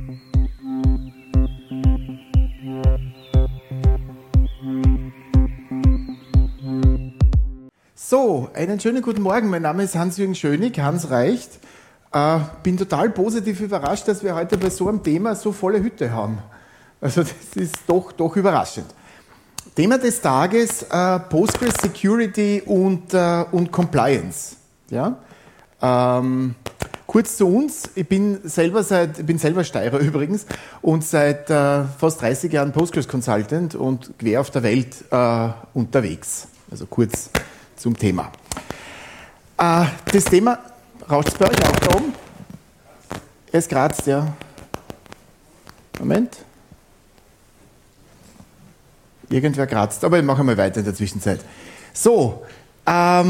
So, einen schönen guten Morgen. Mein Name ist Hans-Jürgen Schönig, Hans reicht. Bin total positiv überrascht, dass wir heute bei so einem Thema so volle Hütte haben. Also das ist doch überraschend. Thema des Tages, Postgres Security und Compliance. Ja? Kurz zu uns, ich bin selber Steirer übrigens und seit fast 30 Jahren Postgres Consultant und quer auf der Welt unterwegs. Also kurz zum Thema. Das Thema, rauscht es bei euch auch da oben? Es kratzt, ja. Moment. Irgendwer kratzt, aber ich mache mal weiter in der Zwischenzeit. So, das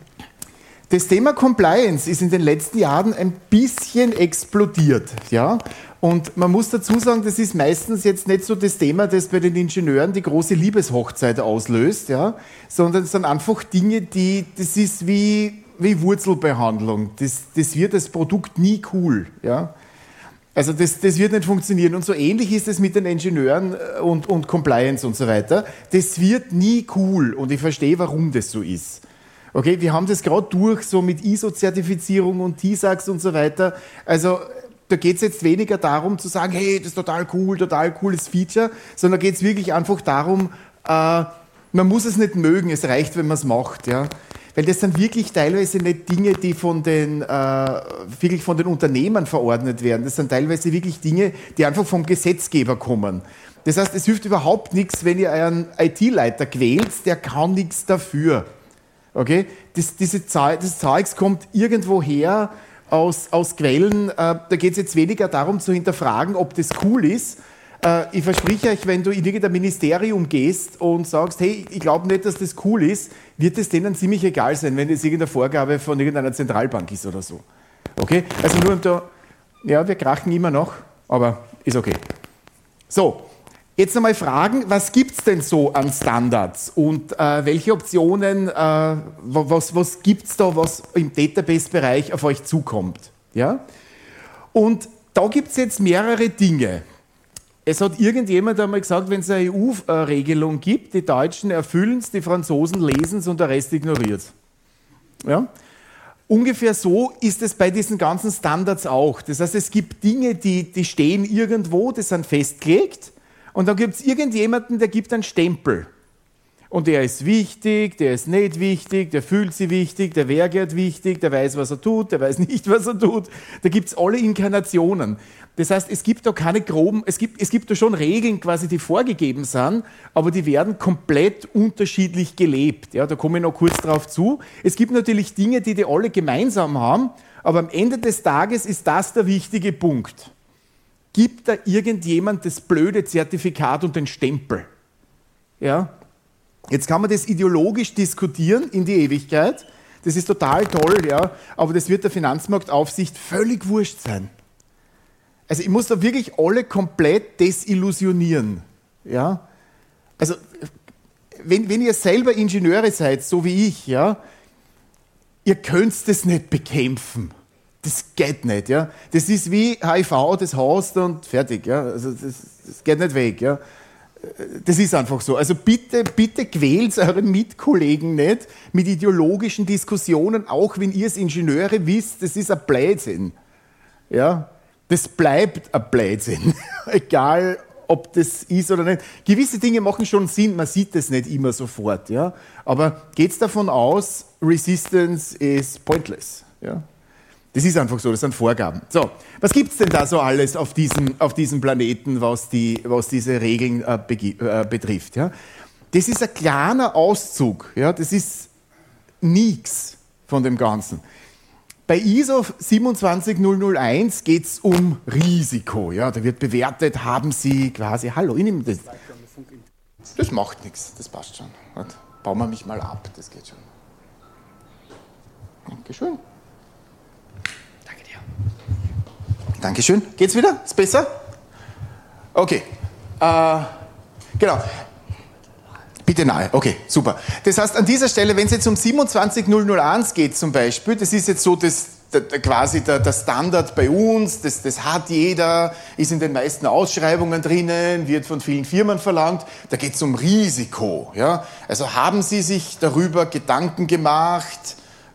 Thema Compliance ist in den letzten Jahren ein bisschen explodiert. Ja? Und man muss dazu sagen, das ist meistens jetzt nicht so das Thema, das bei den Ingenieuren die große Liebeshochzeit auslöst, ja? Sondern es sind einfach Dinge, das ist wie Wurzelbehandlung. Das wird das Produkt nie cool. Ja? Also das wird nicht funktionieren. Und so ähnlich ist es mit den Ingenieuren und Compliance und so weiter. Das wird nie cool und ich verstehe, warum das so ist. Okay, wir haben das gerade durch, so mit ISO-Zertifizierung und TISAX und so weiter. Also da geht es jetzt weniger darum zu sagen, hey, das ist total cooles Feature, sondern da geht es wirklich einfach darum, man muss es nicht mögen, es reicht, wenn man es macht. Ja? Weil das sind wirklich teilweise nicht Dinge, die wirklich von den Unternehmern verordnet werden. Das sind teilweise wirklich Dinge, die einfach vom Gesetzgeber kommen. Das heißt, es hilft überhaupt nichts, wenn ihr einen IT-Leiter quält, der kann nichts dafür. Okay? Das Zeugs kommt irgendwo her aus Quellen. Da geht es jetzt weniger darum zu hinterfragen, ob das cool ist. Ich verspreche euch, wenn du in irgendein Ministerium gehst und sagst, hey, ich glaube nicht, dass das cool ist, wird es denen ziemlich egal sein, wenn es irgendeine Vorgabe von irgendeiner Zentralbank ist oder so. Okay? Also nur da, ja, wir krachen immer noch, aber ist okay. So. Jetzt einmal fragen, was gibt es denn so an Standards und welche Optionen, was gibt es da, was im Database-Bereich auf euch zukommt? Ja? Und da gibt es jetzt mehrere Dinge. Es hat irgendjemand einmal gesagt, wenn es eine EU-Regelung gibt, die Deutschen erfüllen es, die Franzosen lesen es und der Rest ignoriert es. Ja? Ungefähr so ist es bei diesen ganzen Standards auch. Das heißt, es gibt Dinge, die stehen irgendwo, die sind festgelegt. Und dann gibt es irgendjemanden, der gibt einen Stempel. Und der ist wichtig, der ist nicht wichtig, der fühlt sich wichtig, der wäre wichtig, der weiß, was er tut, der weiß nicht, was er tut. Da gibt es alle Inkarnationen. Das heißt, es gibt da keine groben, es gibt da schon Regeln quasi, die vorgegeben sind, aber die werden komplett unterschiedlich gelebt. Ja, da komme ich noch kurz drauf zu. Es gibt natürlich Dinge, die alle gemeinsam haben, aber am Ende des Tages ist das der wichtige Punkt. Gibt da irgendjemand das blöde Zertifikat und den Stempel? Ja? Jetzt kann man das ideologisch diskutieren in die Ewigkeit. Das ist total toll, ja? Aber das wird der Finanzmarktaufsicht völlig wurscht sein. Also ich muss da wirklich alle komplett desillusionieren. Ja? Also wenn ihr selber Ingenieure seid, so wie ich, ja, ihr könnt das nicht bekämpfen. Das geht nicht, ja. Das ist wie HIV, das hast und fertig, ja. Also das geht nicht weg, ja. Das ist einfach so. Also bitte quält euren Mitkollegen nicht mit ideologischen Diskussionen, auch wenn ihr als Ingenieure wisst, das ist ein Blödsinn. Ja. Das bleibt ein Blödsinn. Egal, ob das ist oder nicht. Gewisse Dinge machen schon Sinn, man sieht das nicht immer sofort, ja. Aber geht's davon aus, Resistance is pointless, ja. Das ist einfach so, das sind Vorgaben. So, was gibt es denn da so alles auf diesem Planeten, was diese Regeln betrifft? Ja? Das ist ein kleiner Auszug, ja? Das ist nichts von dem Ganzen. Bei ISO 27001 geht es um Risiko. Ja? Da wird bewertet, haben Sie quasi, hallo, ich nehme das. Das macht nichts, das passt schon. Bauen wir mich mal ab, das geht schon. Dankeschön. Dankeschön. Geht's wieder? Ist besser? Okay. Genau. Bitte nahe. Okay, super. Das heißt, an dieser Stelle, wenn es jetzt um 27001 geht zum Beispiel, das ist jetzt so das quasi der Standard bei uns, das hat jeder, ist in den meisten Ausschreibungen drinnen, wird von vielen Firmen verlangt. Da geht es um Risiko. Ja? Also haben Sie sich darüber Gedanken gemacht,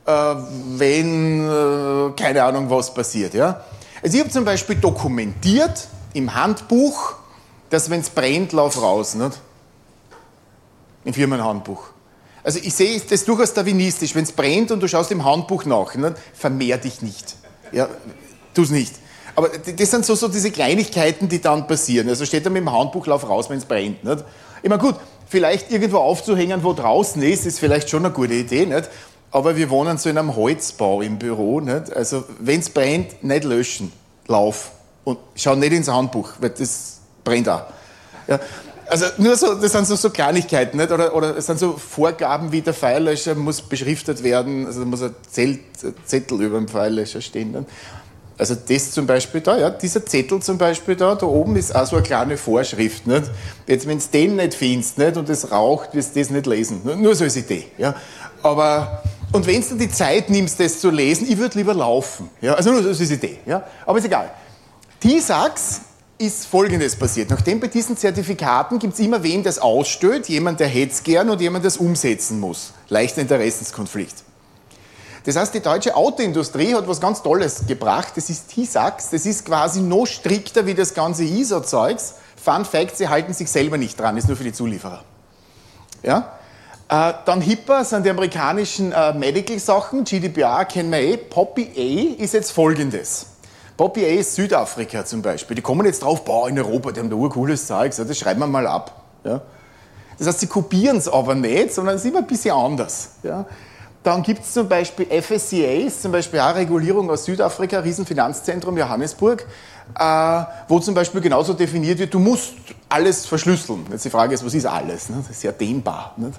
wenn keine Ahnung was passiert. Ja? Also ich habe zum Beispiel dokumentiert im Handbuch, dass wenn es brennt, lauf raus. Nicht? Im Firmenhandbuch. Also ich sehe das durchaus darwinistisch. Wenn es brennt und du schaust im Handbuch nach, ne, vermehr dich nicht. Ja, tu es nicht. Aber das sind so diese Kleinigkeiten, die dann passieren. Also steht da mit dem Handbuch, lauf raus, wenn es brennt. Nicht? Ich meine, gut, vielleicht irgendwo aufzuhängen, wo draußen ist vielleicht schon eine gute Idee. Nicht? Aber wir wohnen so in einem Holzbau im Büro. Nicht? Also wenn es brennt, nicht löschen, lauf. Und schau nicht ins Handbuch, weil das brennt auch. Ja. Also nur so, das sind so Kleinigkeiten, nicht? Oder es sind so Vorgaben wie der Feuerlöscher muss beschriftet werden, also da muss ein Zettel über dem Feuerlöscher stehen. Nicht? Also das zum Beispiel da, ja, dieser Zettel zum Beispiel da oben ist auch so eine kleine Vorschrift. Nicht? Jetzt, wenn du den nicht findest nicht, und es raucht, wirst du das nicht lesen. Nur so als Idee. Ja? Aber, und wenn du die Zeit nimmst, das zu lesen, ich würde lieber laufen. Ja? Also nur so als Idee. Ja? Aber ist egal. TISAX ist Folgendes passiert. Nachdem bei diesen Zertifikaten gibt es immer wen, der es ausstellt, jemand, der hätte es gern und jemand, der es umsetzen muss. Leichter Interessenskonflikt. Das heißt, die deutsche Autoindustrie hat was ganz Tolles gebracht. Das ist TISAX. Das ist quasi noch strikter wie das ganze ISO-Zeugs. Fun Fact, sie halten sich selber nicht dran, ist nur für die Zulieferer. Ja? Dann HIPAA sind die amerikanischen Medical-Sachen. GDPR kennen wir eh. POPI A ist jetzt Folgendes. POPI A ist Südafrika zum Beispiel. Die kommen jetzt drauf, boah, in Europa, die haben da urcooles Zeug, das schreiben wir mal ab. Ja? Das heißt, sie kopieren es aber nicht, sondern es ist immer ein bisschen anders. Ja? Dann gibt es zum Beispiel FSCAs, zum Beispiel auch Regulierung aus Südafrika, Riesenfinanzzentrum Johannesburg, wo zum Beispiel genauso definiert wird, du musst alles verschlüsseln. Jetzt die Frage ist, was ist alles? Ne? Das ist ja dehnbar. Nicht?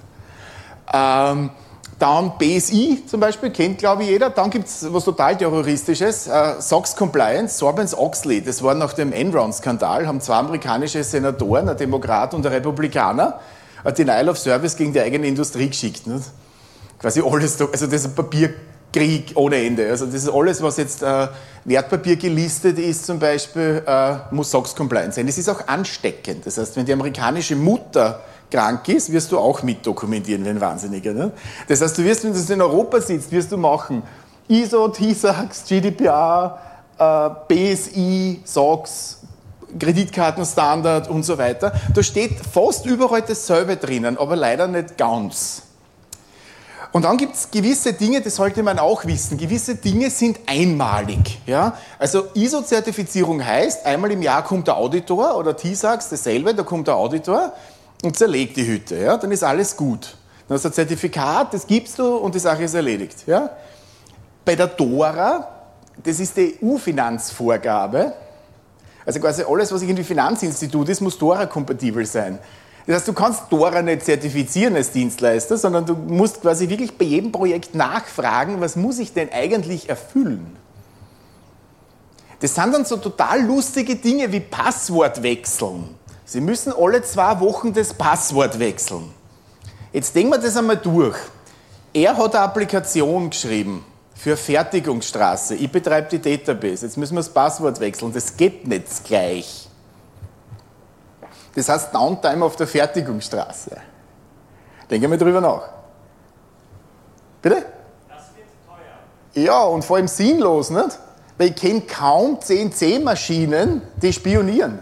Dann BSI zum Beispiel, kennt glaube ich jeder. Dann gibt es was total Terroristisches, SOX Compliance, Sarbanes-Oxley. Das war nach dem Enron-Skandal, haben zwei amerikanische Senatoren, ein Demokrat und ein Republikaner, ein Denial of Service gegen die eigene Industrie geschickt. Nicht? Quasi alles, also das ist ein Papierkrieg ohne Ende. Also das ist alles, was jetzt Wertpapier gelistet ist zum Beispiel, muss SOX Compliance sein. Das ist auch ansteckend. Das heißt, wenn die amerikanische Mutter krank ist, wirst du auch mit dokumentieren, wie ein Wahnsinniger. Ne? Das heißt, du wirst, wenn du in Europa sitzt, wirst du machen ISO, TISAX, GDPR, BSI, SOX, Kreditkartenstandard und so weiter. Da steht fast überall dasselbe drinnen, aber leider nicht ganz. Und dann gibt es gewisse Dinge, das sollte man auch wissen, gewisse Dinge sind einmalig. Ja? Also ISO-Zertifizierung heißt, einmal im Jahr kommt der Auditor oder TISAX, dasselbe, da kommt der Auditor und zerlegt die Hütte, ja? Dann ist alles gut. Dann hast du ein Zertifikat, das gibst du und die Sache ist erledigt. Ja? Bei der DORA, das ist die EU-Finanzvorgabe, also quasi alles, was irgendwie Finanzinstitut ist, muss DORA-kompatibel sein. Das heißt, du kannst DORA nicht zertifizieren als Dienstleister, sondern du musst quasi wirklich bei jedem Projekt nachfragen, was muss ich denn eigentlich erfüllen? Das sind dann so total lustige Dinge wie Passwort wechseln. Sie müssen alle 2 Wochen das Passwort wechseln. Jetzt denken wir das einmal durch. Er hat eine Applikation geschrieben für Fertigungsstraße. Ich betreibe die Database. Jetzt müssen wir das Passwort wechseln. Das geht nicht gleich. Das heißt Downtime auf der Fertigungsstraße. Denken wir drüber nach. Bitte? Das wird teuer. Ja, und vor allem sinnlos, nicht? Weil ich kenne kaum CNC-Maschinen, die spionieren.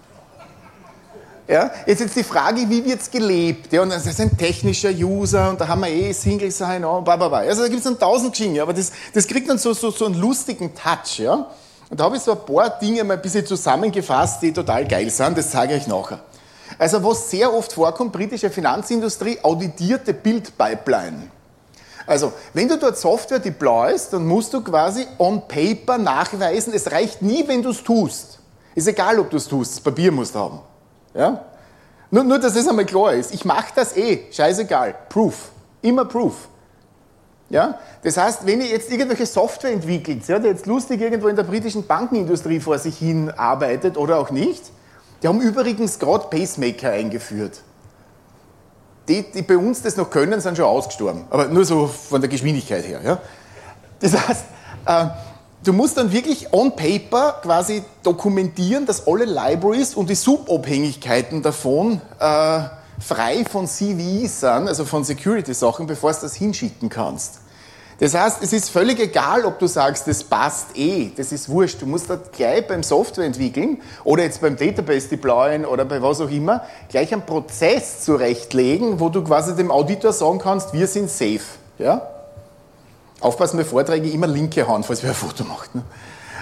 Ja, jetzt die Frage, wie wird es gelebt? Ja, und das ist ein technischer User und da haben wir Single Sign-On, Also da gibt es dann 1000 Geschichten, aber das kriegt dann so einen lustigen Touch. Ja? Und da habe ich so ein paar Dinge mal ein bisschen zusammengefasst, die total geil sind, das zeige ich euch nachher. Also was sehr oft vorkommt, britische Finanzindustrie, auditierte Build-Pipeline. Also, wenn du dort Software deployst, dann musst du quasi on paper nachweisen, es reicht nie, wenn du es tust. Ist egal, ob du es tust, das Papier musst du haben. Ja? Nur, dass das einmal klar ist. Ich mache das scheißegal. Proof. Immer Proof. Ja? Das heißt, wenn ihr jetzt irgendwelche Software entwickelt, ja, die jetzt lustig irgendwo in der britischen Bankenindustrie vor sich hin arbeitet oder auch nicht, die haben übrigens gerade Pacemaker eingeführt. Die bei uns das noch können, sind schon ausgestorben. Aber nur so von der Geschwindigkeit her. Ja? Das heißt, Du musst dann wirklich on paper quasi dokumentieren, dass alle Libraries und die Subabhängigkeiten davon frei von CVEs sind, also von Security-Sachen, bevor du das hinschicken kannst. Das heißt, es ist völlig egal, ob du sagst, das passt das ist wurscht. Du musst da gleich beim Software entwickeln oder jetzt beim Database deployen oder bei was auch immer, gleich einen Prozess zurechtlegen, wo du quasi dem Auditor sagen kannst, wir sind safe. Ja? Aufpassen bei Vorträgen, immer linke Hand, falls wer ein Foto macht. Ne?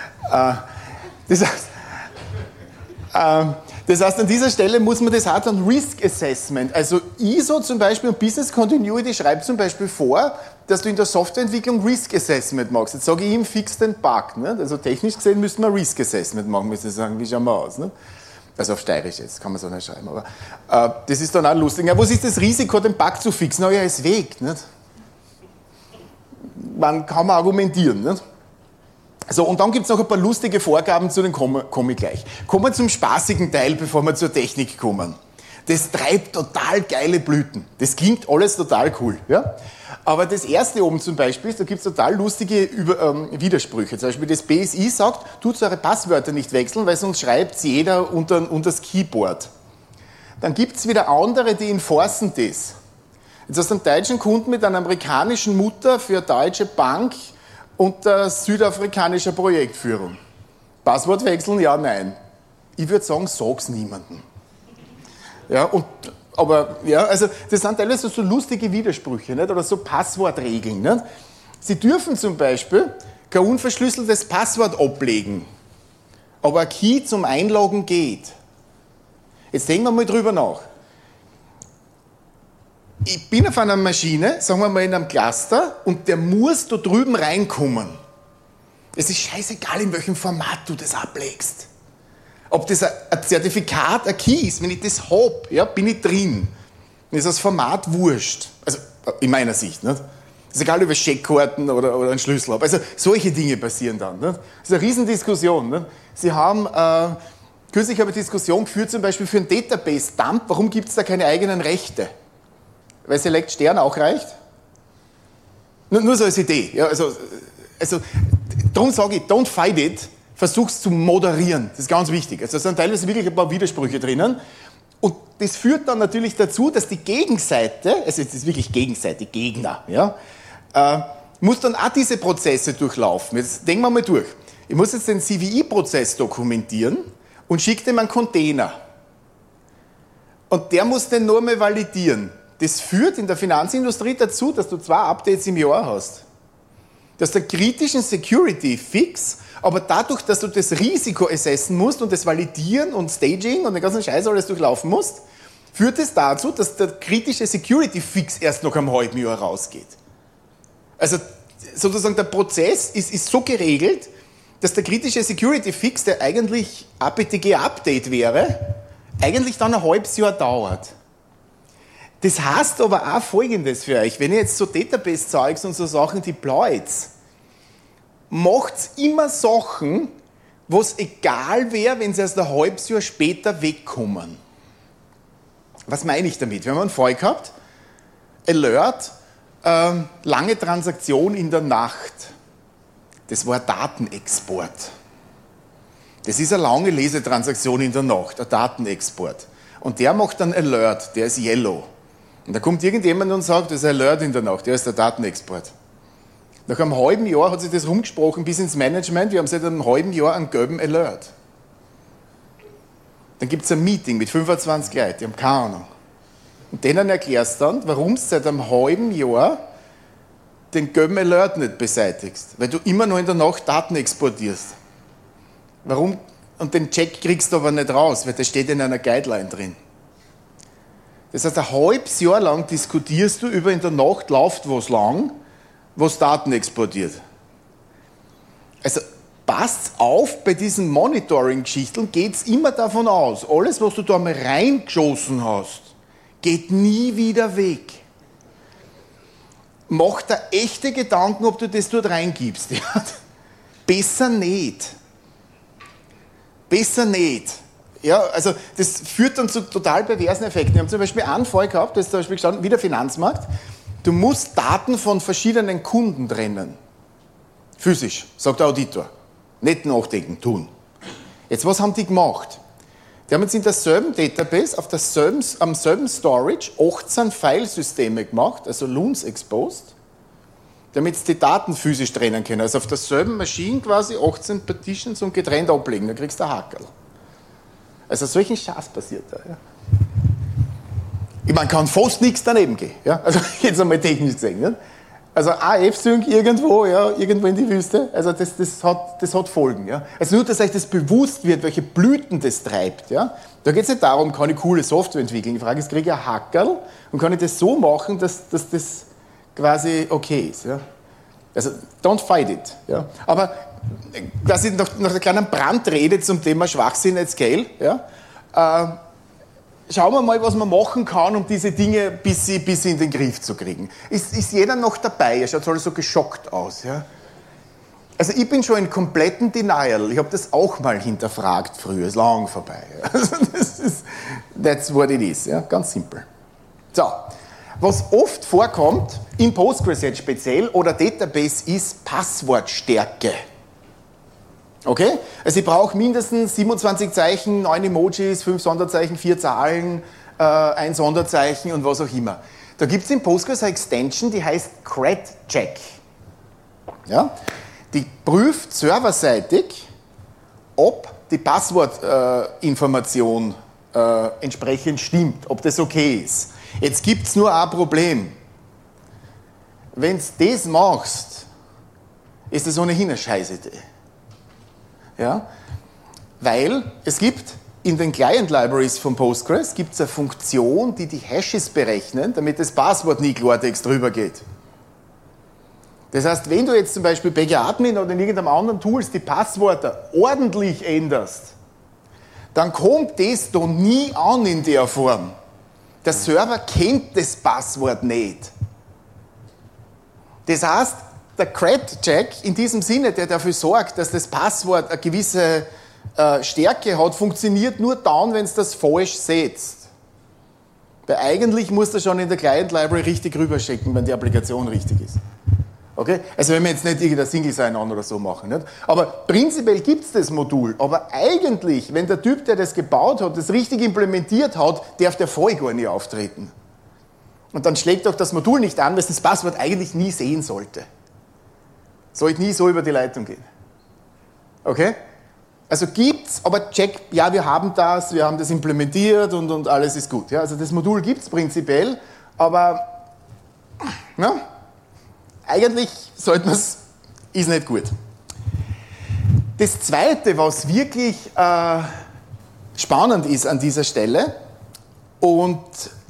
Das heißt, an dieser Stelle muss man das auch dann Risk Assessment, also ISO zum Beispiel und Business Continuity schreibt zum Beispiel vor, dass du in der Softwareentwicklung Risk Assessment machst. Jetzt sage ich ihm, fix den Bug. Ne? Also technisch gesehen müssten wir Risk Assessment machen, müssen wir sagen, wie schauen wir aus. Ne? Also auf Steirisch jetzt, kann man so nicht schreiben. Aber das ist dann auch lustig. Ja, was ist das Risiko, den Bug zu fixen? Na ja, er ist weg. Nicht? Man kann argumentieren. Nicht? So, und dann gibt es noch ein paar lustige Vorgaben, zu denen komme ich gleich. Kommen wir zum spaßigen Teil, bevor wir zur Technik kommen. Das treibt total geile Blüten. Das klingt alles total cool. Ja? Aber das erste oben zum Beispiel, da gibt es total lustige Widersprüche. Zum Beispiel das BSI sagt, tut eure Passwörter nicht wechseln, weil sonst schreibt es jeder unter das Keyboard. Dann gibt es wieder andere, die enforcen das. Jetzt hast du einen deutschen Kunden mit einer amerikanischen Mutter für eine deutsche Bank unter südafrikanischer Projektführung. Passwort wechseln? Ja, nein. Ich würde sagen, sag's niemandem. Ja, aber ja, also das sind teilweise so lustige Widersprüche, nicht? Oder so Passwortregeln. Nicht? Sie dürfen zum Beispiel kein unverschlüsseltes Passwort ablegen, aber ein Key zum Einloggen geht. Jetzt denken wir mal drüber nach. Ich bin auf einer Maschine, sagen wir mal in einem Cluster, und der muss da drüben reinkommen. Es ist scheißegal, in welchem Format du das ablegst. Ob das ein Zertifikat, ein Key ist, wenn ich das habe, ja, bin ich drin. Dann ist das Format wurscht. Also in meiner Sicht. Nicht? Es ist egal, ob ich Scheckkarten oder einen Schlüssel habe. Also solche Dinge passieren dann. Nicht? Das ist eine Riesendiskussion. Nicht? Sie haben, kürzlich habe ich eine Diskussion geführt, zum Beispiel für einen Database-Dump. Warum gibt es da keine eigenen Rechte? Weil Select Stern auch reicht? Nur so als Idee. Ja, also darum sage ich, don't fight it, versuch's zu moderieren. Das ist ganz wichtig. Also da sind teilweise wirklich ein paar Widersprüche drinnen. Und das führt dann natürlich dazu, dass die Gegenseite, also es ist wirklich Gegenseite, Gegner, ja, muss dann auch diese Prozesse durchlaufen. Jetzt denken wir mal durch. Ich muss jetzt den CVE-Prozess dokumentieren und schicke dem einen Container. Und der muss den nur mal validieren. Das führt in der Finanzindustrie dazu, dass du 2 Updates im Jahr hast. Du hast einen kritischen Security-Fix, aber dadurch, dass du das Risiko assessen musst und das Validieren und Staging und den ganzen Scheiß alles durchlaufen musst, führt es dazu, dass der kritische Security-Fix erst noch einem halben Jahr rausgeht. Also sozusagen der Prozess ist so geregelt, dass der kritische Security-Fix, der eigentlich APTG-Update wäre, eigentlich dann ein halbes Jahr dauert. Das heißt aber auch Folgendes für euch, wenn ihr jetzt so Database-Zeugs und so Sachen deployt, macht immer Sachen, wo es egal wäre, wenn sie erst ein halbes Jahr später wegkommen. Was meine ich damit? Wir haben einen Fall gehabt, Alert, lange Transaktion in der Nacht. Das war ein Datenexport. Das ist eine lange Lesetransaktion in der Nacht, ein Datenexport. Und der macht einen Alert, der ist yellow. Und da kommt irgendjemand und sagt, das ist ein Alert in der Nacht, der ist der Datenexport. Nach einem halben Jahr hat sich das rumgesprochen bis ins Management, wir haben seit einem halben Jahr einen gelben Alert. Dann gibt es ein Meeting mit 25 Leuten, die haben keine Ahnung. Und denen erklärst du dann, warum du seit einem halben Jahr den gelben Alert nicht beseitigst. Weil du immer noch in der Nacht Daten exportierst. Warum? Und den Check kriegst du aber nicht raus, weil der steht in einer Guideline drin. Das heißt, ein halbes Jahr lang diskutierst du über in der Nacht läuft was lang, was Daten exportiert. Also passt auf, bei diesen Monitoring-Geschichten geht es immer davon aus, alles, was du da mal reingeschossen hast, geht nie wieder weg. Mach dir echte Gedanken, ob du das dort reingibst. Ja? Besser nicht. Besser nicht. Ja, also das führt dann zu total perversen Effekten. Wir haben zum Beispiel einen Fall gehabt, da ist zum Beispiel gestanden, wie der Finanzmarkt. Du musst Daten von verschiedenen Kunden trennen. Physisch, sagt der Auditor. Nicht nachdenken, tun. Jetzt, was haben die gemacht? Die haben jetzt in derselben Database, am selben Storage 18 Filesysteme gemacht, also LUNs exposed, damit sie die Daten physisch trennen können. Also auf derselben Maschine quasi 18 Partitions und getrennt ablegen, dann kriegst du ein Hackerl. Also solchen Schatz passiert da. Ja. Man kann fast nichts daneben gehen. Ja. Also jetzt einmal technisch gesehen. Nicht? Also AF-Sync irgendwo, ja, irgendwo in die Wüste, also das hat Folgen. Ja. Also nur, dass euch das bewusst wird, welche Blüten das treibt. Ja. Da geht es nicht darum, kann ich coole Software entwickeln. Die Frage ist, kriege ich ein Hackerl und kann ich das so machen, dass das quasi okay ist. Ja. Also don't fight it. Ja. Aber quasi nach einer kleinen Brandrede zum Thema Schwachsinn at Scale, ja, schauen wir mal, was man machen kann, um diese Dinge bis in den Griff zu kriegen. Ist jeder noch dabei? Er schaut alles so geschockt aus. Ja? Also ich bin schon in kompletten Denial. Ich habe das auch mal hinterfragt früher. Ist lang vorbei. Ja? Also that's what it is. Ja? Ganz simpel. So, was oft vorkommt, in Postgres jetzt speziell oder Database, ist Passwortstärke. Okay? Also ich brauche mindestens 27 Zeichen, 9 Emojis, 5 Sonderzeichen, 4 Zahlen, 1 Sonderzeichen und was auch immer. Da gibt es in Postgres eine Extension, die heißt CredCheck. Ja? Die prüft serverseitig, ob die Passwortinformation entsprechend stimmt, ob das okay ist. Jetzt gibt es nur ein Problem. Wenn du das machst, ist das ohnehin eine Scheißidee. Ja? Weil es gibt in den Client-Libraries von Postgres gibt's eine Funktion, die Hashes berechnen, damit das Passwort nie Klartext drüber geht. Das heißt, wenn du jetzt zum Beispiel bei Admin oder in irgendeinem anderen Tools die Passwörter ordentlich änderst, dann kommt das da nie an in der Form. Der Server kennt das Passwort nicht. Das heißt, der CredCheck in diesem Sinne, der dafür sorgt, dass das Passwort eine gewisse Stärke hat, funktioniert nur dann, wenn es das falsch setzt. Weil eigentlich muss das schon in der Client-Library richtig rüberschicken, wenn die Applikation richtig ist. Okay? Also wenn wir jetzt nicht irgendein Single-Sign-On oder so machen. Nicht? Aber prinzipiell gibt es das Modul. Aber eigentlich, wenn der Typ, der das gebaut hat, das richtig implementiert hat, darf der Fall gar nicht auftreten. Und dann schlägt auch das Modul nicht an, weil es das Passwort eigentlich nie sehen sollte. Sollte nie so über die Leitung gehen. Okay? Also gibt's, aber check, ja, wir haben das implementiert und alles ist gut. Ja, also das Modul gibt es prinzipiell, aber ja, eigentlich sollte man es, ist nicht gut. Das Zweite, was wirklich spannend ist an dieser Stelle, und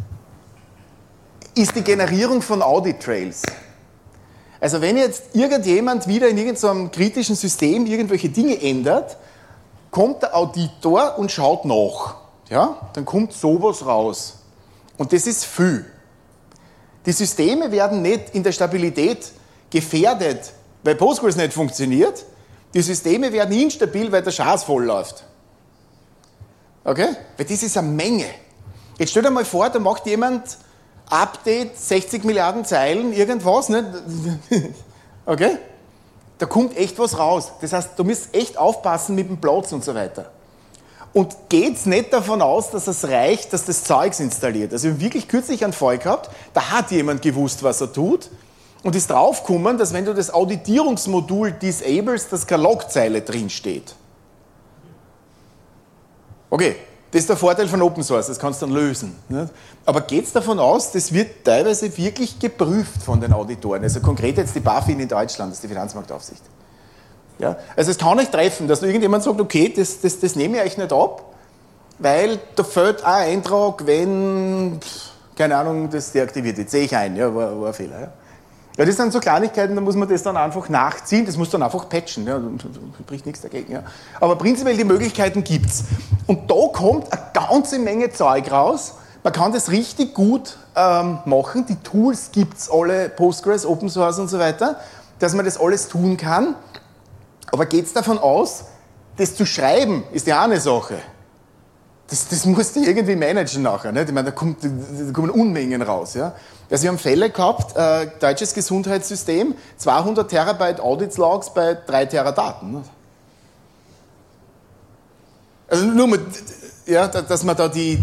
ist die Generierung von Audit Trails. Also wenn jetzt irgendjemand wieder in irgendeinem kritischen System irgendwelche Dinge ändert, kommt der Auditor und schaut nach. Ja? Dann kommt sowas raus. Und das ist viel. Die Systeme werden nicht in der Stabilität gefährdet, weil Postgres nicht funktioniert. Die Systeme werden instabil, weil der Schatz voll läuft. Okay? Weil das ist eine Menge. Jetzt stell dir mal vor, da macht jemand Update, 60 Milliarden Zeilen, irgendwas, nicht? Okay? Da kommt echt was raus. Das heißt, du musst echt aufpassen mit dem Platz und so weiter. Und geht's nicht davon aus, dass es reicht, dass das Zeugs installiert. Also wir haben wirklich kürzlich einen Fall gehabt, da hat jemand gewusst, was er tut und ist draufgekommen, dass wenn du das Auditierungsmodul disables, dass keine Logzeile drinsteht. Okay. Das ist der Vorteil von Open Source, das kannst du dann lösen. Nicht? Aber geht es davon aus, das wird teilweise wirklich geprüft von den Auditoren? Also konkret jetzt die BaFin in Deutschland, das ist die Finanzmarktaufsicht. Ja? Also es kann nicht treffen, dass irgendjemand sagt, okay, das nehme ich euch nicht ab, weil da fällt ein Eintrag, wenn, keine Ahnung, das deaktiviert wird. Sehe ich ein, ja, war ein Fehler. Ja? Ja, das sind so Kleinigkeiten, da muss man das dann einfach nachziehen, das muss dann einfach patchen, ja, da spricht nichts dagegen. Ja. Aber prinzipiell die Möglichkeiten gibt es. Und da kommt eine ganze Menge Zeug raus, man kann das richtig gut machen, die Tools gibt es alle, Postgres, Open Source und so weiter, dass man das alles tun kann. Aber geht es davon aus, das zu schreiben, ist ja auch eine Sache. Das musst du irgendwie managen nachher. Nicht? Ich meine, da kommen Unmengen raus. Ja? Also wir haben Fälle gehabt, deutsches Gesundheitssystem, 200 Terabyte Audits-Logs bei 3 Teradaten. Nicht? Also nur mal, ja, dass man da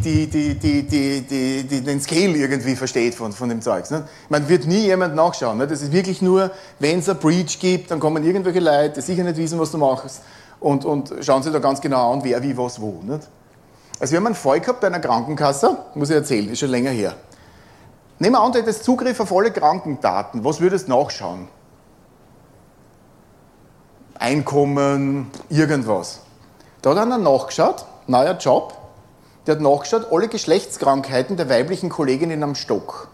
den Scale irgendwie versteht von dem Zeugs. Nicht? Man wird nie jemand nachschauen. Nicht? Das ist wirklich nur, wenn es ein Breach gibt, dann kommen irgendwelche Leute, die sicher nicht wissen, was du machst und schauen sich da ganz genau an, wer, wie, was, wo. Nicht? Also wir haben einen Fall gehabt bei einer Krankenkasse, muss ich erzählen, ist schon länger her. Nehmen wir an, du hättest Zugriff auf alle Krankendaten. Was würdest du nachschauen? Einkommen, irgendwas. Da hat einer nachgeschaut, neuer Job, der hat nachgeschaut, alle Geschlechtskrankheiten der weiblichen Kolleginnen am Stock.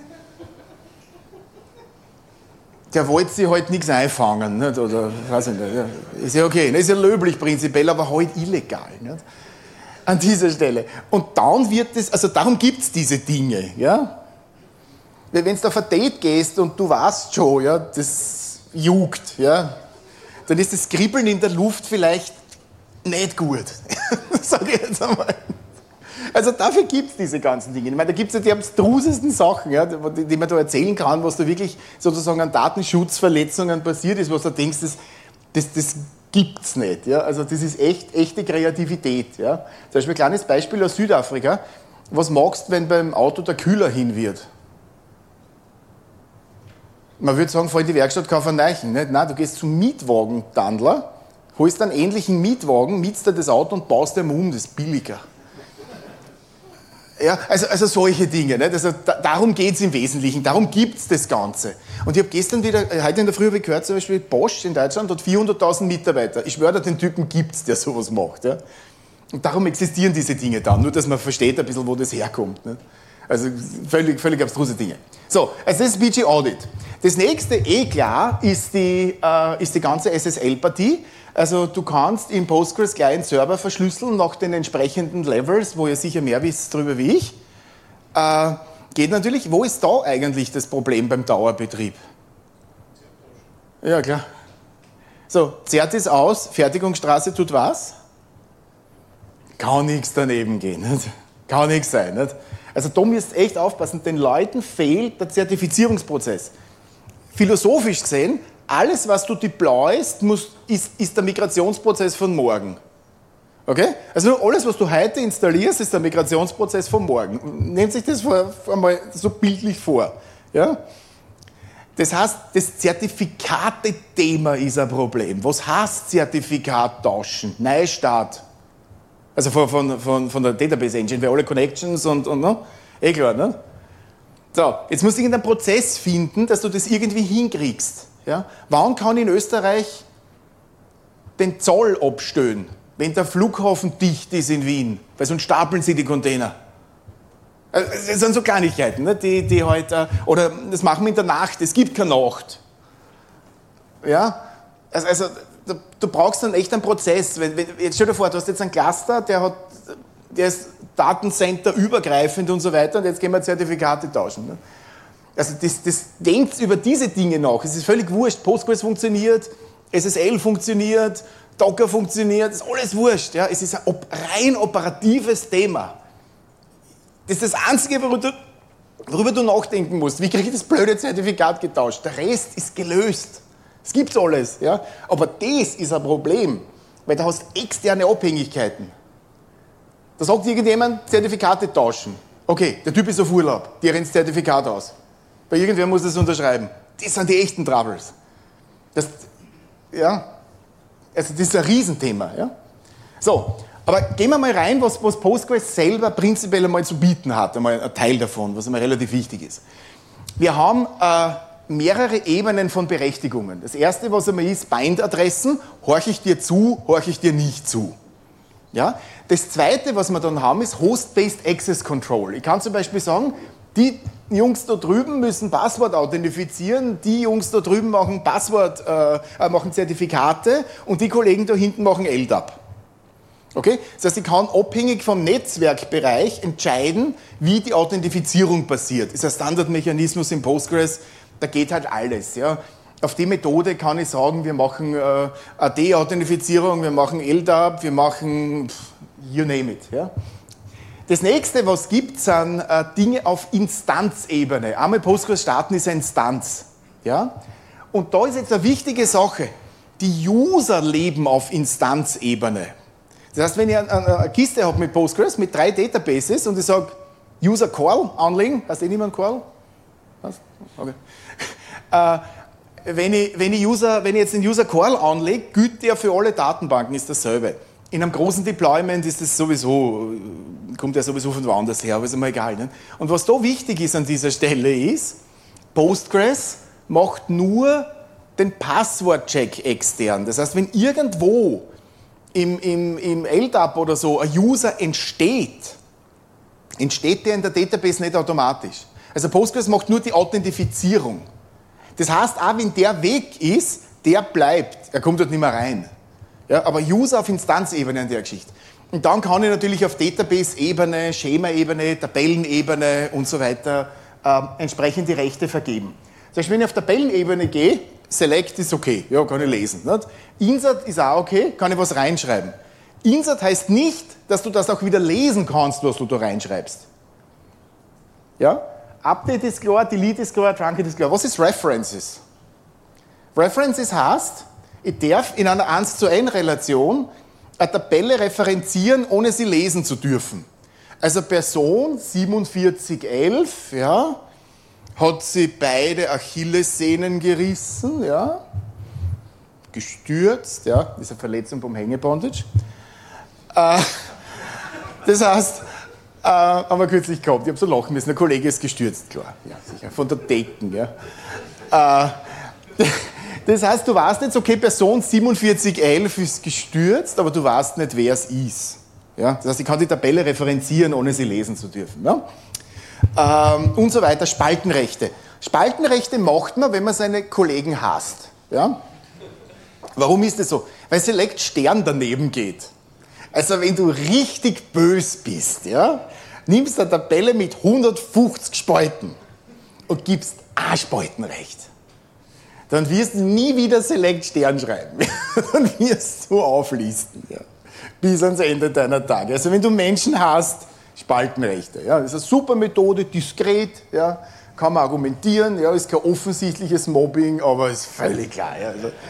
Der wollte sich halt nichts einfangen, nicht? Oder weiß ich nicht. Ja. Ist ja okay, ist ja löblich prinzipiell, aber halt illegal. Nicht? An dieser Stelle. Und dann wird es, also darum gibt es diese Dinge. Ja? Wenn du auf ein Date gehst und du weißt schon, ja, das juckt, ja, dann ist das Kribbeln in der Luft vielleicht nicht gut. Sag ich jetzt einmal. Also dafür gibt es diese ganzen Dinge. Ich meine, da gibt es ja die abstrusesten Sachen, ja, die man da erzählen kann, was da wirklich sozusagen an Datenschutzverletzungen passiert ist, was du denkst, das gibt es nicht. Ja? Also das ist echte Kreativität. Ja? Zum Beispiel ein kleines Beispiel aus Südafrika. Was machst du, wenn beim Auto der Kühler hin wird? Man würde sagen, fahr in die Werkstatt, kauf einen neuen. Nicht? Nein, du gehst zum Mietwagentandler, holst einen ähnlichen Mietwagen, mietst dir das Auto und baust dir um, das ist billiger. Ja, also solche Dinge. Nicht? Also darum geht es im Wesentlichen, darum gibt es das Ganze. Und ich habe gestern wieder, heute in der Früh habe ich gehört, zum Beispiel Bosch in Deutschland hat 400.000 Mitarbeiter. Ich schwöre, den Typen gibt es, der sowas macht. Ja? Und darum existieren diese Dinge dann, nur dass man versteht ein bisschen, wo das herkommt. Nicht? Also völlig abstruse Dinge. So, also das ist BG Audit. Das nächste, klar, ist die ganze SSL-Partie. Also du kannst im Postgres Client Server verschlüsseln nach den entsprechenden Levels, wo ihr sicher mehr wisst darüber wie ich. Geht natürlich. Wo ist da eigentlich das Problem beim Dauerbetrieb? Ja, klar. So, zerrt es aus, Fertigungsstraße tut was? Kann nichts daneben gehen. Nicht? Kann nichts sein. Nicht? Also da müsst ihr echt aufpassen, den Leuten fehlt der Zertifizierungsprozess. Philosophisch gesehen, alles, was du deployst, ist der Migrationsprozess von morgen. Okay? Also alles, was du heute installierst, ist der Migrationsprozess von morgen. Nehmt sich das einmal so bildlich vor. Ja? Das heißt, das Zertifikate-Thema ist ein Problem. Was heißt Zertifikat tauschen? Neustart. Also von der Database Engine, für alle Connections und no? Klar, ne? So, jetzt musst du irgendeinen Prozess finden, dass du das irgendwie hinkriegst. Ja? Wann kann in Österreich den Zoll abstellen, wenn der Flughafen dicht ist in Wien? Weil sonst stapeln sie die Container. Das sind so Kleinigkeiten, ne? die halt, oder das machen wir in der Nacht, es gibt keine Nacht. Ja? Also du brauchst dann echt einen Prozess. Jetzt stell dir vor, du hast jetzt einen Cluster, der ist Datencenter übergreifend und so weiter und jetzt gehen wir Zertifikate tauschen. Ne? Also das denkt über diese Dinge nach. Es ist völlig wurscht. Postgres funktioniert, SSL funktioniert, Docker funktioniert, ist alles wurscht. Ja? Es ist ein rein operatives Thema. Das ist das Einzige, worüber du nachdenken musst. Wie kriege ich das blöde Zertifikat getauscht? Der Rest ist gelöst. Es gibt alles. Ja? Aber das ist ein Problem, weil du hast externe Abhängigkeiten. Da sagt irgendjemand, Zertifikate tauschen. Okay, der Typ ist auf Urlaub, der rennt das Zertifikat aus. Bei irgendwer muss das unterschreiben. Das sind die echten Troubles. Also das ist ein Riesenthema. Ja? So, aber gehen wir mal rein, was Postgres selber prinzipiell einmal zu bieten hat. Einmal ein Teil davon, was einmal relativ wichtig ist. Wir haben mehrere Ebenen von Berechtigungen. Das erste, was einmal ist, Bind-Adressen. Horche ich dir zu, horche ich dir nicht zu. Ja? Das zweite, was wir dann haben, ist Host-Based Access Control. Ich kann zum Beispiel sagen, die Jungs da drüben müssen Passwort authentifizieren, die Jungs da drüben machen machen Zertifikate und die Kollegen da hinten machen LDAP. Okay? Das heißt, ich kann abhängig vom Netzwerkbereich entscheiden, wie die Authentifizierung passiert. Das ist ein Standardmechanismus im Postgres, da geht halt alles. Ja? Auf die Methode kann ich sagen, wir machen AD-Authentifizierung, wir machen LDAP, wir machen you name it. Ja. Das nächste, was es gibt, sind Dinge auf Instanzebene. Einmal Postgres starten ist eine Instanz. Ja. Und da ist jetzt eine wichtige Sache. Die User leben auf Instanzebene. Das heißt, wenn ich eine Kiste habe mit Postgres, mit 3 Databases und ich sage, User Call anlegen, heißt niemand Call? Was? Okay. Wenn ich jetzt den User Call anlege, gilt der für alle Datenbanken, ist dasselbe. In einem großen Deployment ist das sowieso, kommt der sowieso von woanders her, aber ist mir egal. Ne? Und was da wichtig ist an dieser Stelle ist, Postgres macht nur den Passwortcheck extern. Das heißt, wenn irgendwo im LDAP oder so ein User entsteht der in der Database nicht automatisch. Also Postgres macht nur die Authentifizierung. Das heißt, auch wenn der weg ist, der bleibt. Er kommt dort nicht mehr rein. Ja, aber User auf Instanzebene in der Geschichte. Und dann kann ich natürlich auf Database-Ebene, Schema-Ebene, Tabellenebene und so weiter entsprechend die Rechte vergeben. Das heißt, wenn ich auf Tabellenebene gehe, Select ist okay, ja, kann ich lesen. Nicht? Insert ist auch okay, kann ich was reinschreiben. Insert heißt nicht, dass du das auch wieder lesen kannst, was du da reinschreibst. Ja? Update ist klar, Delete ist klar, Trunket ist klar. Was ist References? References heißt, ich darf in einer 1:1-Relation eine Tabelle referenzieren, ohne sie lesen zu dürfen. Also Person 4711, ja, hat sie beide Achillessehnen gerissen, ja, gestürzt, ja, das ist eine Verletzung vom Hängebondage. Das heißt, haben wir kürzlich gehabt, ich habe so lachen müssen, ein Kollege ist gestürzt, klar, ja, sicher, von der Decken. Ja. Das heißt, du weißt jetzt, okay, Person 4711 ist gestürzt, aber du weißt nicht, wer es ist. Ja? Das heißt, ich kann die Tabelle referenzieren, ohne sie lesen zu dürfen. Ja? Und so weiter, Spaltenrechte. Spaltenrechte macht man, wenn man seine Kollegen hasst. Ja? Warum ist das so? Weil Select Stern daneben geht. Also wenn du richtig bös bist, ja, nimmst eine Tabelle mit 150 Spalten und gibst ein Spaltenrecht, dann wirst du nie wieder Select Stern schreiben. Dann wirst du auflisten, ja, bis ans Ende deiner Tage. Also wenn du Menschen hast, Spaltenrechte. Ja, das ist eine super Methode, diskret, ja, kann man argumentieren, ja, ist kein offensichtliches Mobbing, aber ist völlig klar. Ja, also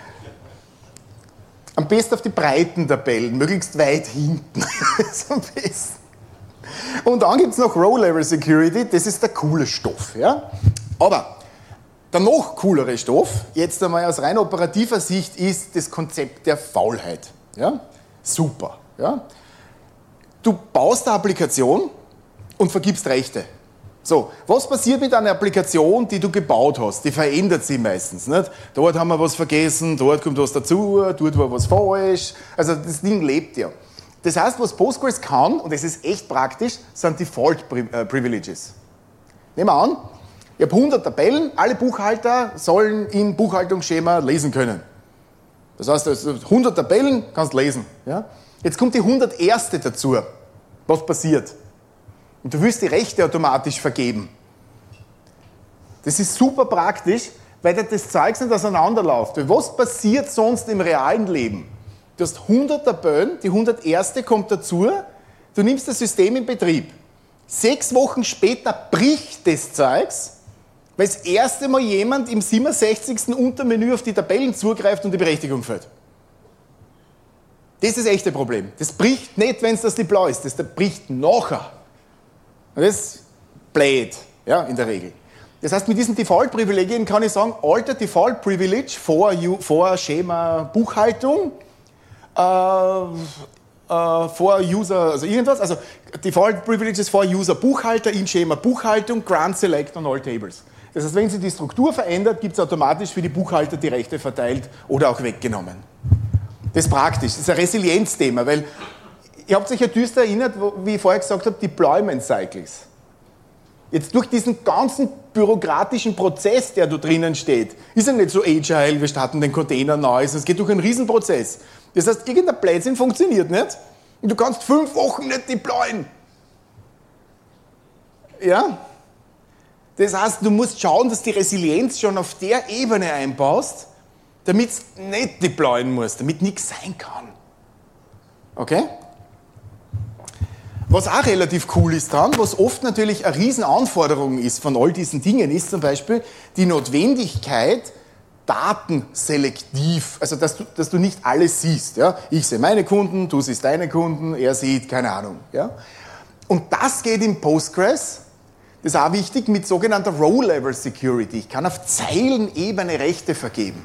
am besten auf die breiten Tabellen, möglichst weit hinten. Ist am besten. Und dann gibt es noch Row-Level Security, das ist der coole Stoff. Ja? Aber der noch coolere Stoff, jetzt einmal aus rein operativer Sicht, ist das Konzept der Faulheit. Ja? Super. Ja? Du baust eine Applikation und vergibst Rechte. So, was passiert mit einer Applikation, die du gebaut hast? Die verändert sich meistens. Nicht? Dort haben wir was vergessen, dort kommt was dazu, dort war was falsch. Also das Ding lebt ja. Das heißt, was Postgres kann, und das ist echt praktisch, sind Default Privileges. Nehmen wir an, ich habe 100 Tabellen, alle Buchhalter sollen im Buchhaltungsschema lesen können. Das heißt, 100 Tabellen kannst lesen. Ja? Jetzt kommt die 101. dazu. Was passiert? Und du willst die Rechte automatisch vergeben. Das ist super praktisch, weil das Zeug nicht auseinanderläuft. Weil was passiert sonst im realen Leben? Du hast 100 Tabellen, die 101. kommt dazu, du nimmst das System in Betrieb. 6 Wochen später bricht das Zeugs, weil das erste Mal jemand im 67. Untermenü auf die Tabellen zugreift und die Berechtigung fällt. Das ist das echte Problem. Das bricht nicht, wenn es das deployst, das bricht nachher. Und das ist blöd, ja, in der Regel. Das heißt, mit diesen Default-Privilegien kann ich sagen, alter Default-Privilege vor Schema Buchhaltung, vor User, also irgendwas, also Default-Privileges vor User Buchhalter im Schema Buchhaltung, Grant Select on all tables. Das heißt, wenn sich die Struktur verändert, gibt es automatisch für die Buchhalter die Rechte verteilt oder auch weggenommen. Das ist praktisch, das ist ein Resilienzthema, weil ihr habt euch ja düster erinnert, wie ich vorher gesagt habe, Deployment Cycles. Jetzt durch diesen ganzen bürokratischen Prozess, der da drinnen steht, ist ja nicht so agile, wir starten den Container neu, es geht durch einen Riesenprozess. Das heißt, irgendein Blödsinn funktioniert nicht und du kannst 5 Wochen nicht deployen. Ja? Das heißt, du musst schauen, dass die Resilienz schon auf der Ebene einbaust, damit du nicht deployen musst, damit nichts sein kann. Okay? Was auch relativ cool ist dran, was oft natürlich eine Riesenanforderung ist von all diesen Dingen, ist zum Beispiel die Notwendigkeit, Daten selektiv, also dass du nicht alles siehst. Ja? Ich sehe meine Kunden, du siehst deine Kunden, er sieht, keine Ahnung. Ja? Und das geht in Postgres, das ist auch wichtig, mit sogenannter Row-Level-Security. Ich kann auf Zeilenebene Rechte vergeben.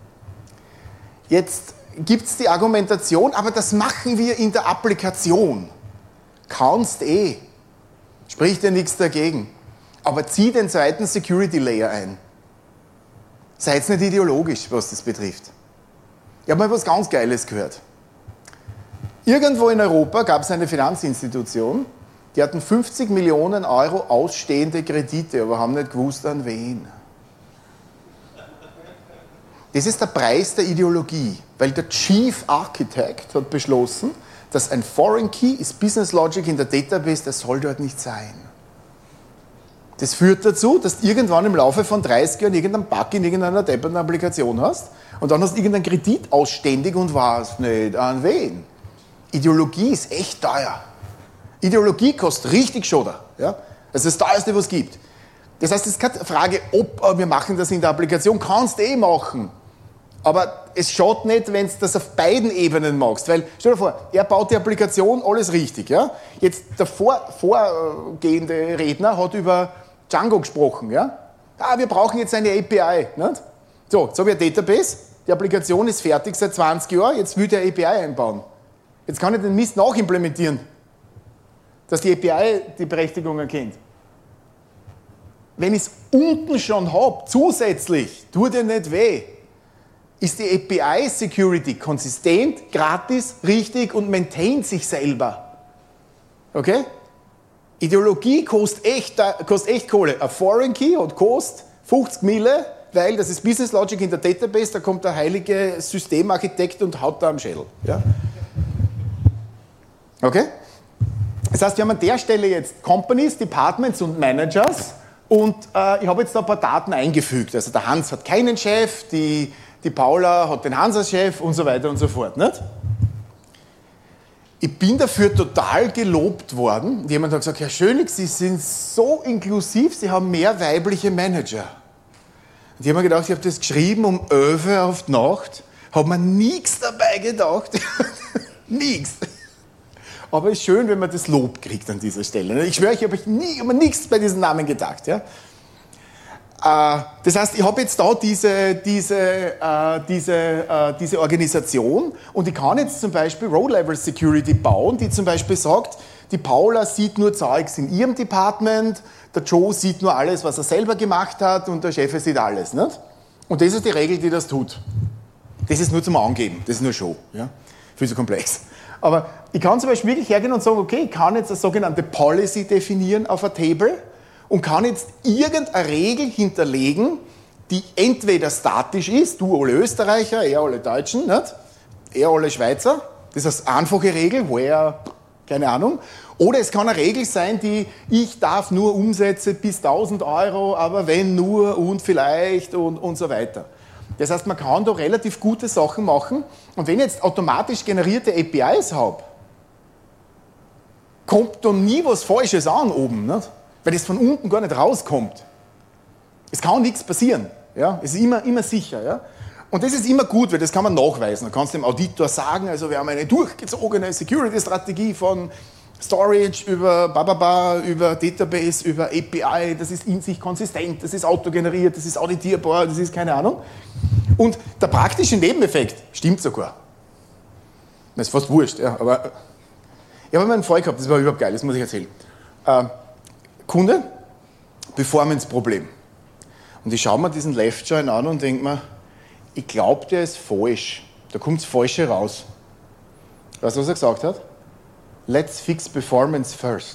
Jetzt gibt es die Argumentation, aber das machen wir in der Applikation. Kannst spricht ja nichts dagegen. Aber zieh den zweiten Security Layer ein. Seid nicht ideologisch, was das betrifft. Ich habe mal was ganz Geiles gehört. Irgendwo in Europa gab es eine Finanzinstitution, die hatten 50 Millionen Euro ausstehende Kredite, aber haben nicht gewusst, an wen. Das ist der Preis der Ideologie, weil der Chief Architect hat beschlossen, dass ein Foreign Key ist Business Logic in der Database, das soll dort nicht sein. Das führt dazu, dass du irgendwann im Laufe von 30 Jahren irgendeinen Bug in irgendeiner depperten Applikation hast und dann hast du irgendeinen Kredit ausständig und weißt nicht an wen. Ideologie ist echt teuer. Ideologie kostet richtig Schotter. Ja? Das ist das teuerste, was es gibt. Das heißt, es ist keine Frage, ob wir machen das in der Applikation, kannst du machen. Aber es schaut nicht, wenn du das auf beiden Ebenen machst. Weil, stell dir vor, er baut die Applikation, alles richtig. Ja? Jetzt der vorgehende Redner hat über Django gesprochen. Ja? Wir brauchen jetzt eine API. Nicht? So, jetzt habe ich ein Database, die Applikation ist fertig seit 20 Jahren, jetzt will der API einbauen. Jetzt kann ich den Mist nachimplementieren, dass die API die Berechtigung erkennt. Wenn ich es unten schon habe, zusätzlich, tut dir nicht weh, ist die API-Security konsistent, gratis, richtig und maintaint sich selber. Okay? Ideologie kostet echt Kohle. Ein Foreign Key hat kostet 50 Mille, weil das ist Business Logic in der Database, da kommt der heilige Systemarchitekt und haut da am Schädel. Ja? Okay? Das heißt, wir haben an der Stelle jetzt Companies, Departments und Managers und ich habe jetzt da ein paar Daten eingefügt. Also der Hans hat keinen Chef, die Paula hat den Hans als Chef und so weiter und so fort. Nicht? Ich bin dafür total gelobt worden. Jemand hat gesagt, Herr Schönig, Sie sind so inklusiv, Sie haben mehr weibliche Manager. Und ich habe mir gedacht, ich habe das geschrieben um 11 Uhr auf die Nacht, habe mir nichts dabei gedacht. Nichts. Aber es ist schön, wenn man das Lob kriegt an dieser Stelle. Ich schwöre, ich habe mir nichts bei diesen Namen gedacht. Ja? Das heißt, ich habe jetzt da diese Organisation und ich kann jetzt zum Beispiel Row-Level-Security bauen, die zum Beispiel sagt, die Paula sieht nur Zeugs in ihrem Department, der Joe sieht nur alles, was er selber gemacht hat und der Chef sieht alles. Nicht? Und das ist die Regel, die das tut. Das ist nur zum Angeben, das ist nur Show. Ja? Viel zu komplex. Aber ich kann zum Beispiel wirklich hergehen und sagen, okay, ich kann jetzt eine sogenannte Policy definieren auf ein Table und kann jetzt irgendeine Regel hinterlegen, die entweder statisch ist, du alle Österreicher, er alle Deutschen, nicht? Er alle Schweizer, das ist eine einfache Regel, woher, keine Ahnung. Oder es kann eine Regel sein, die, ich darf nur Umsätze bis 1000 Euro, aber wenn nur und vielleicht und so weiter. Das heißt, man kann da relativ gute Sachen machen. Und wenn ich jetzt automatisch generierte APIs habe, kommt da nie was Falsches an oben, nicht? Weil das von unten gar nicht rauskommt. Es kann nichts passieren. Ja? Es ist immer sicher. Ja? Und das ist immer gut, weil das kann man nachweisen. Du kannst dem Auditor sagen, also wir haben eine durchgezogene Security-Strategie von Storage über Database, über API, das ist in sich konsistent, das ist autogeneriert, das ist auditierbar, das ist keine Ahnung. Und der praktische Nebeneffekt stimmt sogar. Das ist fast wurscht, ja, aber ich habe mal einen Fall gehabt, das war überhaupt geil, das muss ich erzählen. Kunde, Performance-Problem. Und ich schaue mir diesen Left-Join an und denke mir, ich glaube, der ist falsch. Da kommt das Falsche raus. Weißt du, was er gesagt hat? Let's fix performance first.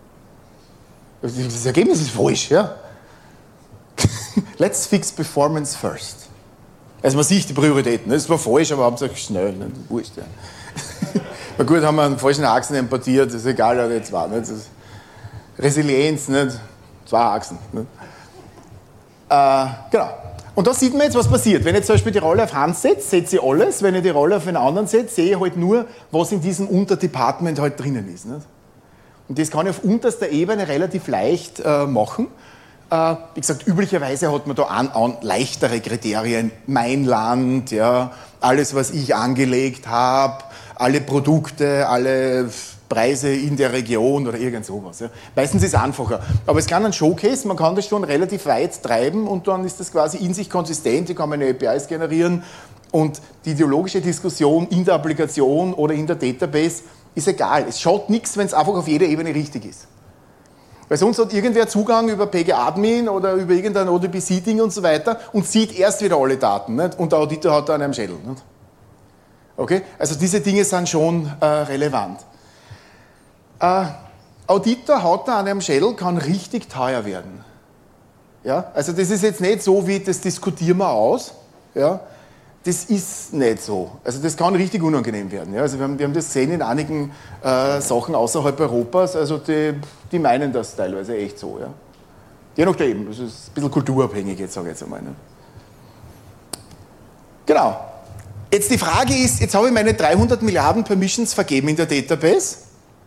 Das Ergebnis ist falsch, ja? Let's fix performance first. Also man sieht die Prioritäten. Das war falsch, aber hauptsächlich schnell. Ne? Wurscht, ja. Na gut, haben wir einen falschen Achsen importiert, das ist egal, was jetzt war. Nicht? Resilienz, nicht? 2 Achsen. Nicht? Genau. Und da sieht man jetzt, was passiert. Wenn ich zum Beispiel die Rolle auf Hans setze, setze ich alles. Wenn ich die Rolle auf einen anderen setze, sehe ich halt nur, was in diesem Unterdepartment halt drinnen ist. Nicht? Und das kann ich auf unterster Ebene relativ leicht machen. Wie gesagt, üblicherweise hat man da leichtere Kriterien. Mein Land, ja, alles, was ich angelegt habe, alle Produkte, alle Preise in der Region oder irgend sowas. Ja. Meistens ist es einfacher. Aber es kann ein Showcase, man kann das schon relativ weit treiben und dann ist das quasi in sich konsistent, die kann man APIs generieren und die ideologische Diskussion in der Applikation oder in der Database ist egal. Es schaut nichts, wenn es einfach auf jeder Ebene richtig ist. Weil sonst hat irgendwer Zugang über PG-Admin oder über irgendein ODBC-Ding und so weiter und sieht erst wieder alle Daten. Nicht? Und der Auditor hat da einen am Schädel. Nicht? Okay? Also diese Dinge sind schon relevant. Auditor hat da einen am Schädel, kann richtig teuer werden. Ja? Also das ist jetzt nicht so, wie das diskutieren wir aus. Ja? Das ist nicht so. Also das kann richtig unangenehm werden. Ja? Also wir haben das gesehen in einigen Sachen außerhalb Europas. Also die meinen das teilweise echt so. Ja? Je nachdem, das ist ein bisschen kulturabhängig, jetzt sage ich jetzt einmal. Ne? Genau. Jetzt die Frage ist, jetzt habe ich meine 300 Milliarden Permissions vergeben in der Database.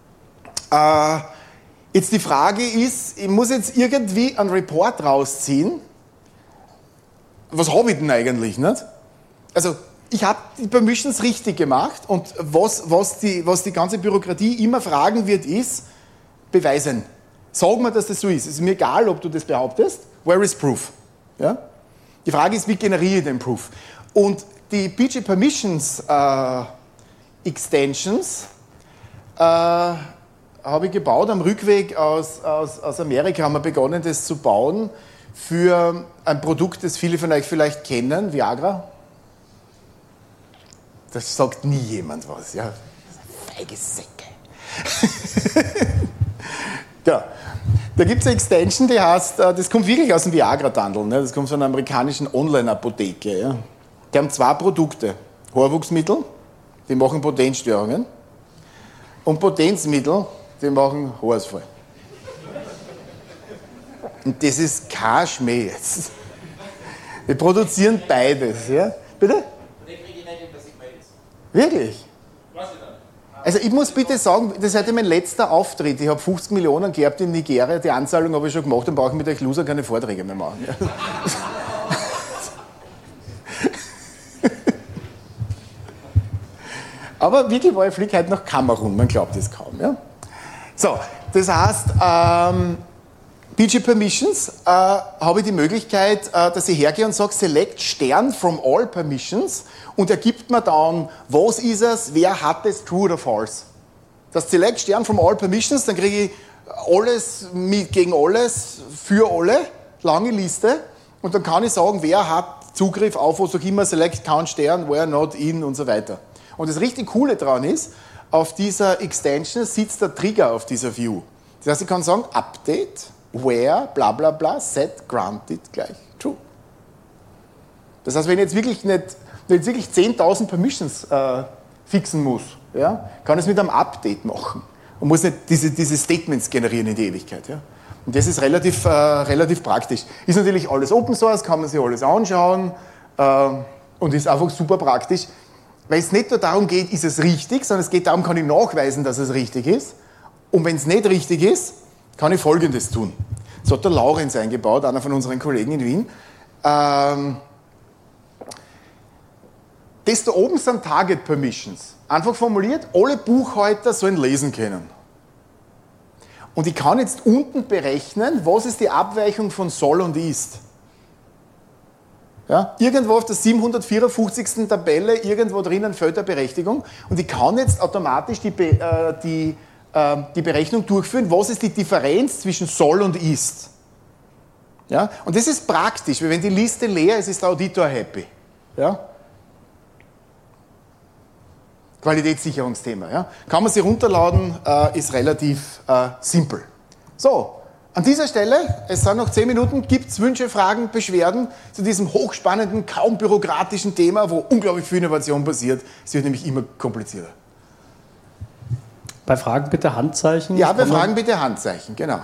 Jetzt die Frage ist, ich muss jetzt irgendwie einen Report rausziehen. Was habe ich denn eigentlich? Nicht? Also ich habe die Permissions richtig gemacht und was die ganze Bürokratie immer fragen wird, ist beweisen. Sag mir, dass das so ist. Es ist mir egal, ob du das behauptest. Where is proof? Ja? Die Frage ist, wie generiere ich den Proof? Und die PG Permissions Extensions habe ich gebaut. Am Rückweg aus Amerika haben wir begonnen, das zu bauen für ein Produkt, das viele von euch vielleicht kennen, Viagra. Das sagt nie jemand was, ja. Feige Säcke. Ja. Da gibt es eine Extension, die heißt, das kommt wirklich aus dem Viagra-Tandel, ne? Das kommt von einer amerikanischen Online-Apotheke. Ja? Die haben 2 Produkte. Haarwuchsmittel, die machen Potenzstörungen. Und Potenzmittel, die machen Haarausfall. Und das ist kein Schmäh jetzt. Wir produzieren beides. Ja? Bitte? Wirklich? Also ich muss bitte sagen, das ist heute mein letzter Auftritt. Ich habe 50 Millionen gehabt in Nigeria, die Anzahlung habe ich schon gemacht, dann brauche ich mit euch Loser keine Vorträge mehr machen. Ja. Aber wirklich war ich fliege heute nach Kamerun, man glaubt es kaum. Ja? So, das heißt, PG Permissions habe ich die Möglichkeit, dass ich hergehe und sage, select Stern from all permissions und er gibt mir dann, was ist es, wer hat es, true oder false. Das select Stern from all permissions, dann kriege ich alles gegen alles, für alle, lange Liste und dann kann ich sagen, wer hat Zugriff auf, was auch immer, select count Stern, where not in und so weiter. Und das richtig Coole daran ist, auf dieser Extension sitzt der Trigger auf dieser View. Das heißt, ich kann sagen, Update, where, bla bla bla, set, granted gleich true. Das heißt, wenn ich jetzt wirklich nicht 10.000 Permissions fixen muss, ja, kann ich es mit einem Update machen und muss nicht diese Statements generieren in die Ewigkeit. Ja. Und das ist relativ praktisch. Ist natürlich alles Open Source, kann man sich alles anschauen und ist einfach super praktisch. Weil es nicht nur darum geht, ist es richtig, sondern es geht darum, kann ich nachweisen, dass es richtig ist. Und wenn es nicht richtig ist, kann ich Folgendes tun. Das hat der Laurenz eingebaut, einer von unseren Kollegen in Wien. Das da oben sind Target Permissions. Einfach formuliert, alle Buchhalter sollen lesen können. Und ich kann jetzt unten berechnen, was ist die Abweichung von soll und ist. Ja, irgendwo auf der 754. Tabelle, irgendwo drinnen fällt eine Berechtigung und ich kann jetzt automatisch die Berechnung durchführen, was ist die Differenz zwischen soll und ist. Ja, und das ist praktisch, weil wenn die Liste leer ist, ist der Auditor happy. Ja? Qualitätssicherungsthema. Ja? Kann man sie runterladen, ist relativ simpel. So. An dieser Stelle, es sind noch 10 Minuten, gibt es Wünsche, Fragen, Beschwerden zu diesem hochspannenden, kaum bürokratischen Thema, wo unglaublich viel Innovation passiert. Es wird nämlich immer komplizierter. Bei Fragen bitte Handzeichen. Ja, bei Fragen bitte Handzeichen, genau.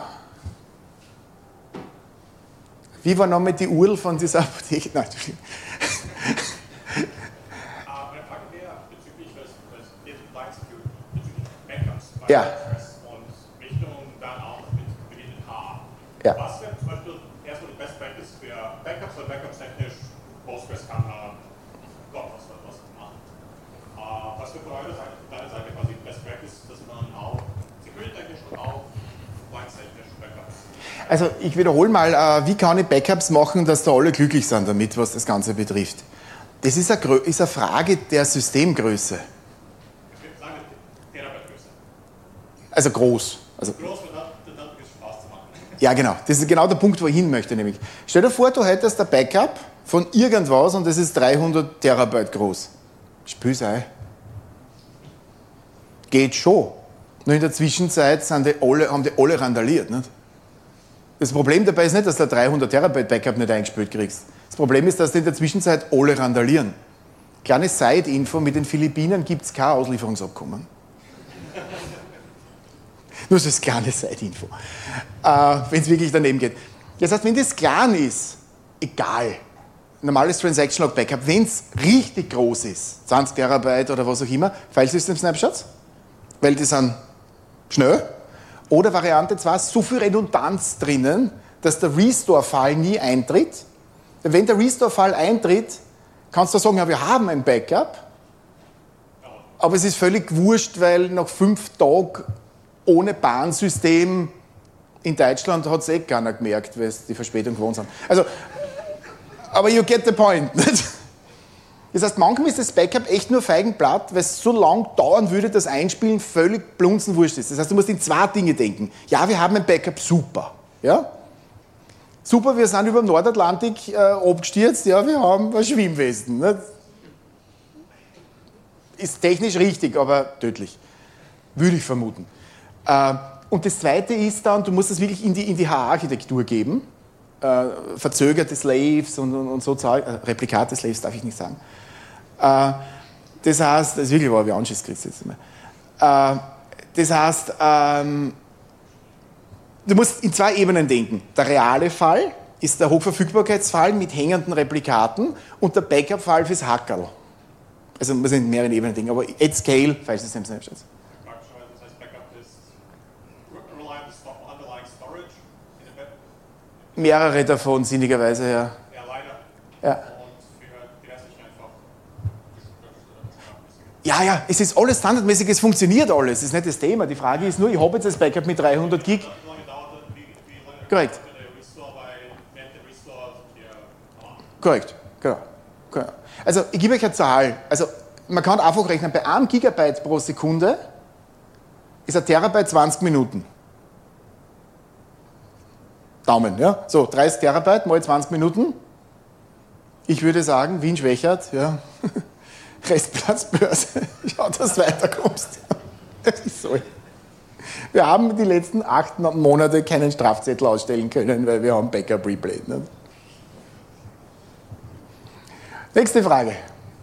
Wie war nochmal die URL von dieser Apotheke? Nein, Meine Frage wäre bezüglich des Data Security, bezüglich Backups. Ja. Und welche Ja. Was wäre zum Beispiel erstmal die Best Practice für Backups, weil Backups technisch Postgres kann Gott was machen. Was wäre von eurer Seite, von deiner Seite quasi Best Practice, dass man auch security-technisch und auch compliance-technisch Backups? Also ich wiederhole mal, wie kann ich Backups machen, dass da alle glücklich sind damit, was das Ganze betrifft. Das ist eine Frage der Systemgröße. Ich würde sagen, Terabyte-Größe. Also groß. Also, Groß wird dann Spaß zu machen. ja, genau. Das ist genau der Punkt, wo ich hin möchte. Nämlich. Stell dir vor, du hättest ein Backup von irgendwas und das ist 300 Terabyte groß. Spülsei. Geht schon. Nur in der Zwischenzeit haben die alle randaliert. Nicht? Das Problem dabei ist nicht, dass du ein 300 Terabyte Backup nicht eingespielt kriegst. Das Problem ist, dass die in der Zwischenzeit alle randalieren. Kleine Side-Info, mit den Philippinen gibt es kein Auslieferungsabkommen. Nur so das kleine Side-Info. Wenn es wirklich daneben geht. Das heißt, wenn das klein ist, egal. Normales Transaction-Log-Backup, wenn es richtig groß ist, 20 Terabyte oder was auch immer, File-System-Snapshots, weil die sind schnell. Oder Variante 2, so viel Redundanz drinnen, dass der Restore-Fall nie eintritt. Wenn der Restore-Fall eintritt, kannst du sagen, ja, wir haben ein Backup, aber es ist völlig wurscht, weil nach 5 Tagen ohne Bahnsystem in Deutschland hat es eh keiner gemerkt, weil es die Verspätung gewohnt sind. Also, aber you get the point. Nicht? Das heißt, manchmal ist das Backup echt nur Feigenblatt, weil es so lang dauern würde, dass Einspielen völlig blunzenwurscht ist. Das heißt, du musst in 2 Dinge denken. Ja, wir haben ein Backup, super. Ja? Super, wir sind über den Nordatlantik abgestürzt, ja, wir haben ein Schwimmwesten. Nicht? Ist technisch richtig, aber tödlich. Würde ich vermuten. Und das Zweite ist dann, du musst das wirklich in die HA-Architektur geben. Verzögerte Slaves und so Replikate Slaves darf ich nicht sagen. Das heißt, das ist wirklich wahr, wie Anschiss kriegst du jetzt mal. Das heißt, du musst in 2 Ebenen denken. Der reale Fall ist der Hochverfügbarkeitsfall mit hängenden Replikaten und der Backup-Fall fürs Hackerl. Also man muss in mehreren Ebenen denken, aber at scale, File System Snapshots. Praktischerweise, das heißt, Backup ist reliable underlying storage in der Web. Mehrere davon, sinnigerweise, ja. Ja, leider. Ja. Und für die restlichen einfach. Ja, es ist alles standardmäßig, es funktioniert alles, das ist nicht das Thema. Die Frage ist nur, ich habe jetzt das Backup mit 300 Gig. Wie lange dauert das? Wie lange Korrekt. dauert der Restore, weil während der Restore sind hier Korrekt, genau. Also ich gebe euch eine Zahl. Also man kann einfach rechnen, bei 1 Gigabyte pro Sekunde ist ein Terabyte 20 Minuten. Daumen, ja? So, 30 Terabyte mal 20 Minuten. Ich würde sagen, Wien-Schwächert, ja. Restplatzbörse. Schau, dass du weiterkommst. Das ist so. Wir haben die letzten 8 Monate keinen Strafzettel ausstellen können, weil wir haben Backup Replay. Ne? Nächste Frage.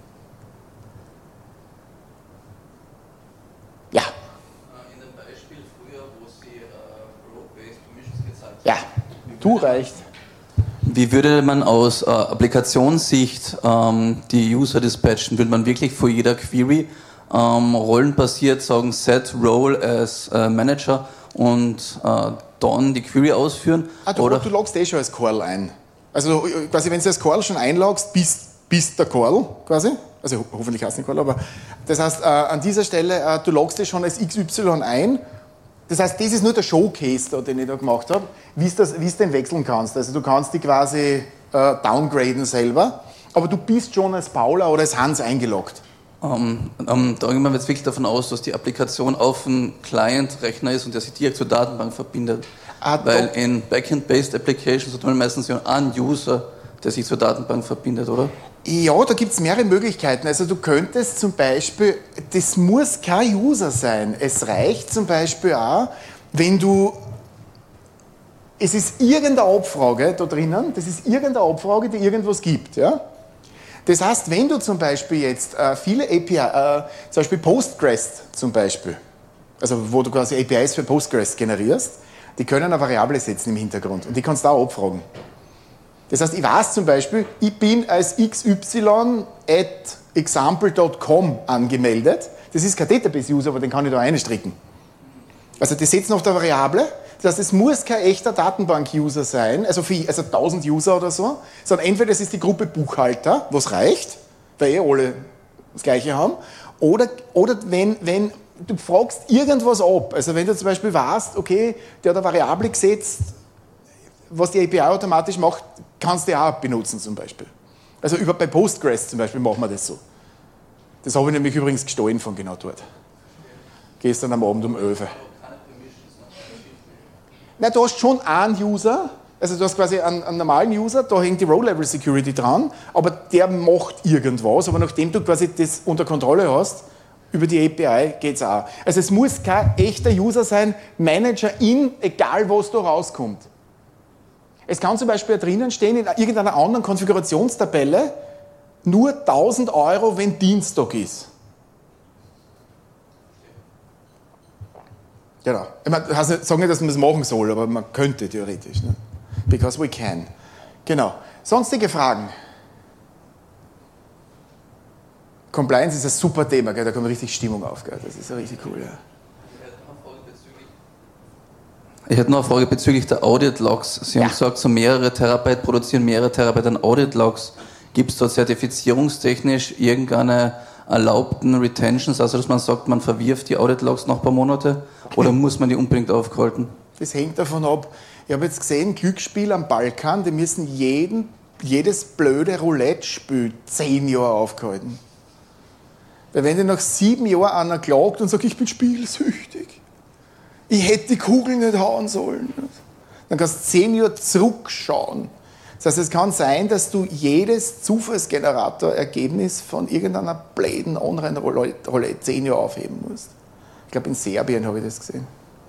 Ja. In dem Beispiel früher, wo Sie Road-Based Permissions gezeigt haben. Ja, du reicht. Wie würde man aus Applikationssicht die User dispatchen? Würde man wirklich vor jeder Query rollenbasiert sagen, set role as Manager und dann die Query ausführen? Du loggst eh schon als Curl ein. Also quasi, wenn du als Curl schon einloggst, bist der Curl quasi. Also hoffentlich heißt es nicht Curl, aber das heißt, an dieser Stelle, du loggst dich schon als XY ein. Das heißt, das ist nur der Showcase, den ich da gemacht habe, wie du den wechseln kannst. Also du kannst die quasi downgraden selber, aber du bist schon als Paula oder als Hans eingeloggt. Da gehen wir jetzt wirklich davon aus, dass die Applikation auf dem Client-Rechner ist und der sich direkt zur Datenbank verbindet. Weil in Backend-Based Applications hat man meistens ja einen User, der sich zur Datenbank verbindet, oder? Ja, da gibt es mehrere Möglichkeiten. Also du könntest zum Beispiel, das muss kein User sein. Es reicht zum Beispiel auch, wenn es ist irgendeine Abfrage da drinnen, das ist irgendeine Abfrage, die irgendwas gibt. Ja? Das heißt, wenn du zum Beispiel jetzt viele API, zum Beispiel Postgres zum Beispiel, also wo du quasi APIs für Postgres generierst, die können eine Variable setzen im Hintergrund und die kannst du auch abfragen. Das heißt, ich weiß zum Beispiel, ich bin als xy@example.com angemeldet. Das ist kein Database-User, aber den kann ich da einstricken. Also die setzen auf der Variable, dass es muss kein echter Datenbank-User sein, also 1000 User oder so, sondern entweder es ist die Gruppe Buchhalter, was reicht, weil alle das Gleiche haben, oder wenn du fragst irgendwas ab, also wenn du zum Beispiel weißt, okay, der hat eine Variable gesetzt, was die API automatisch macht, kannst du auch benutzen zum Beispiel. Also bei Postgres zum Beispiel machen wir das so. Das habe ich nämlich übrigens gestohlen von genau dort. Gestern am Abend um 11 Uhr. Nein, du hast schon einen User, also du hast quasi einen normalen User, da hängt die Row-Level-Security dran, aber der macht irgendwas, aber nachdem du quasi das unter Kontrolle hast, über die API geht es auch. Also es muss kein echter User sein, Manager egal was da rauskommt. Es kann zum Beispiel drinnen stehen, in irgendeiner anderen Konfigurationstabelle, nur 1000 €, wenn Dienstag ist. Genau. Ich meine, das heißt nicht, dass man es machen soll, aber man könnte theoretisch. Ne? Because we can. Genau. Sonstige Fragen? Compliance ist ein super Thema, gell? Da kommt richtig Stimmung auf. Gell? Das ist ja richtig cool. Ja. Ich hätte noch eine Frage bezüglich der Audit-Logs. Sie haben gesagt, so mehrere Terabyte produzieren mehrere Terabyte an Audit-Logs. Gibt es da zertifizierungstechnisch irgendeine erlaubten Retentions, also dass man sagt, man verwirft die Audit-Logs noch ein paar Monate oder muss man die unbedingt aufhalten? Das hängt davon ab. Ich habe jetzt gesehen, Glücksspiel am Balkan, die müssen jedes blöde Roulette-Spiel 10 Jahre aufgehalten. Weil wenn dir nach 7 Jahren einer klagt und sagt, ich bin spielsüchtig, ich hätte die Kugel nicht hauen sollen, dann kannst du 10 Jahre zurückschauen. Das heißt, es kann sein, dass du jedes Zufallsgenerator-Ergebnis von irgendeiner bläden Online-Roulette 10 Jahre aufheben musst. Ich glaube, in Serbien habe ich das gesehen.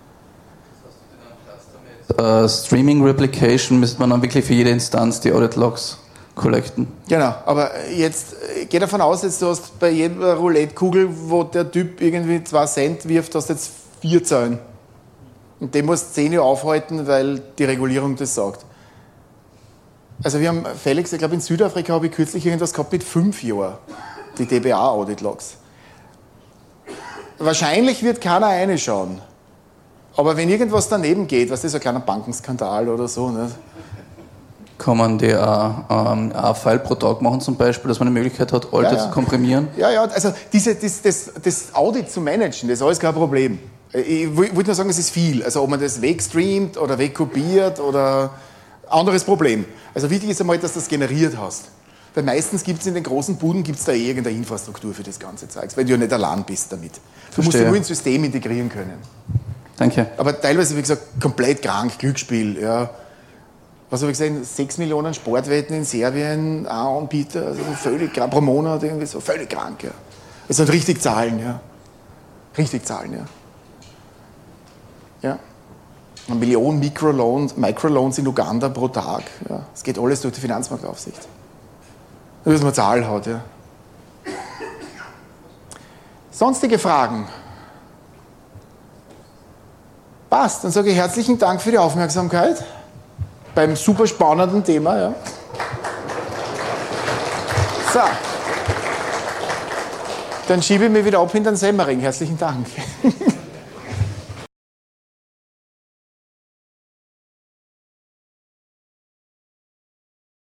Streaming Replication müsste man dann wirklich für jede Instanz die Audit-Logs collecten. Genau, aber jetzt geh davon aus, jetzt du hast bei jeder Roulette-Kugel, wo der Typ irgendwie 2 Cent wirft, hast du jetzt 4 Zahlen. Und den musst du 10 Jahre aufhalten, weil die Regulierung das sagt. Also wir haben Felix, ich glaube in Südafrika habe ich kürzlich irgendwas gehabt mit 5 Jahren, die DBA-Audit-Logs. Wahrscheinlich wird keiner reinschauen. Aber wenn irgendwas daneben geht, was ist so ein kleiner Bankenskandal oder so, nicht? Kann man die ein File pro Tag machen zum Beispiel, dass man die Möglichkeit hat, alte zu komprimieren? Ja, also das Audit zu managen, das ist alles kein Problem. Ich wollte nur sagen, es ist viel. Also ob man das wegstreamt oder wegkopiert oder anderes Problem. Also wichtig ist einmal, dass du das generiert hast. Weil meistens gibt es in den großen Buden da irgendeine Infrastruktur für das ganze Zeugs, weil du ja nicht allein bist damit. Du musst ja nur ins System integrieren können. Danke. Aber teilweise, wie gesagt, komplett krank, Glücksspiel. Ja. Was habe ich gesehen? 6 Millionen Sportwetten in Serbien, ein Anbieter, also völlig krank, pro Monat irgendwie so, völlig krank. Ja. Das sind richtig Zahlen, ja. Richtig Zahlen, ja. Ja. 1 Million Microloans in Uganda pro Tag. Ja. Das geht alles durch die Finanzmarktaufsicht. Nur, dass man Zahlen hat, ja. Sonstige Fragen? Passt, dann sage ich herzlichen Dank für die Aufmerksamkeit beim super spannenden Thema. Ja. So. Dann schiebe ich mich wieder ab in den Semmering. Herzlichen Dank.